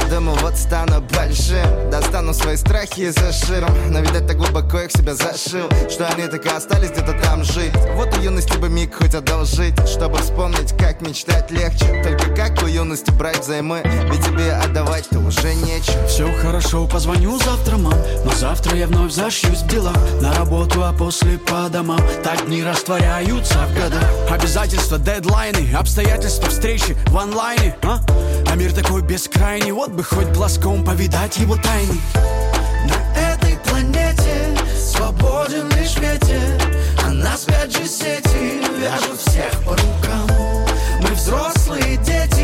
думал, вот стану большим, достану свои страхи за широм, но, видать, так глубоко их себя зашил, что они так и остались где-то там жить. Вот у юности бы миг хоть одолжить, чтобы вспомнить, как мечтать легче. Только как у юности брать взаймы, ведь тебе отдавать-то уже нечего. Все хорошо, позвоню завтра, мам, но завтра я вновь зашьюсь в дела. На работу, а после по домам. Так дни растворяются в годах. Обязательства, дедлайны, обстоятельства, встречи в онлайне, а мир такой бескрайний, вот бы хоть глазком повидать его тайны. На этой планете свободен лишь ветер, а нас 5G сети вяжут всех по рукам. Мы взрослые дети,